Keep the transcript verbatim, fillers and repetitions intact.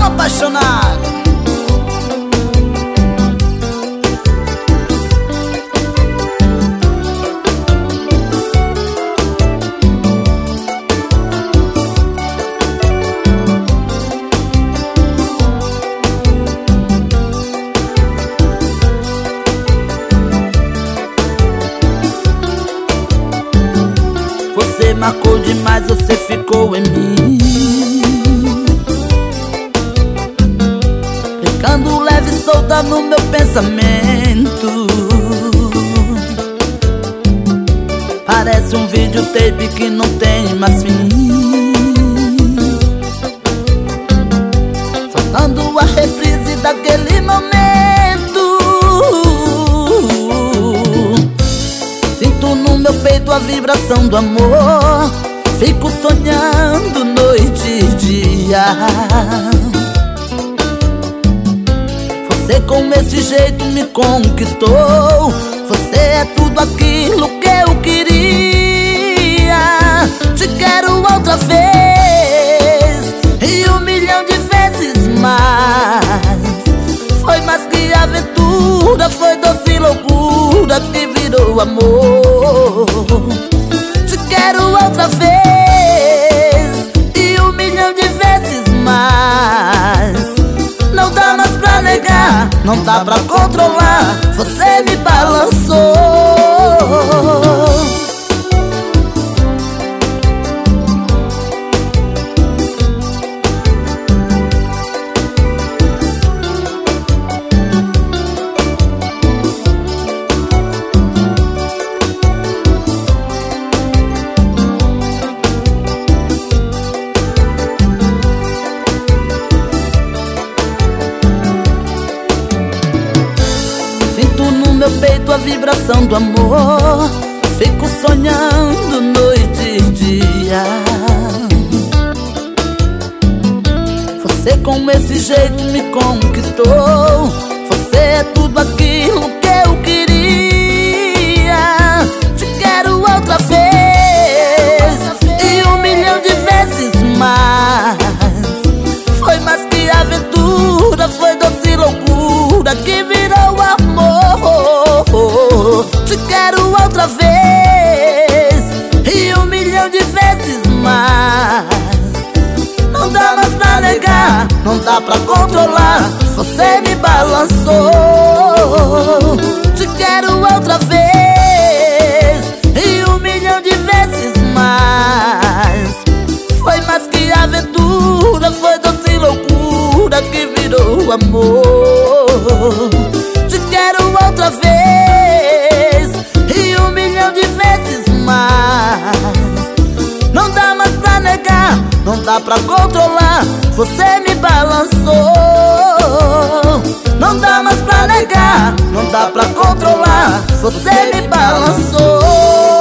apaixonado. Você marcou demais, você ficou em mim, ficando leve e solta no meu pensamento. Parece um videotape que não tem mais fim, soltando a reprise daquele momento. Sinto no meu peito a vibração do amor, fico sonhando noite e dia. Você com esse jeito me conquistou, você é tudo aquilo que eu queria. Te quero outra vez e um milhão de vezes mais. Foi mais que aventura, foi doce loucura que virou amor. Te quero outra vez e um milhão de vezes mais. Não dá mais pra negar, não dá pra controlar, você me balançou. No meu peito a vibração do amor, fico sonhando noite e dia. Você com esse jeito me conquistou, você é tudo aquilo que eu queria. Te quero outra vez e um milhão de vezes mais. Foi mais que aventura, foi doce loucura que virou amor. Te quero outra vez e um milhão de vezes mais. Não dá mais pra negar, não dá pra controlar, você me balançou. Te quero outra vez e um milhão de vezes mais. Foi mais que aventura, foi doce loucura que virou amor. Te quero outra vez e um milhão de vezes mais. Não dá mais pra negar, não dá pra controlar, você me balançou. Não dá mais pra negar, não dá pra controlar, você me balançou.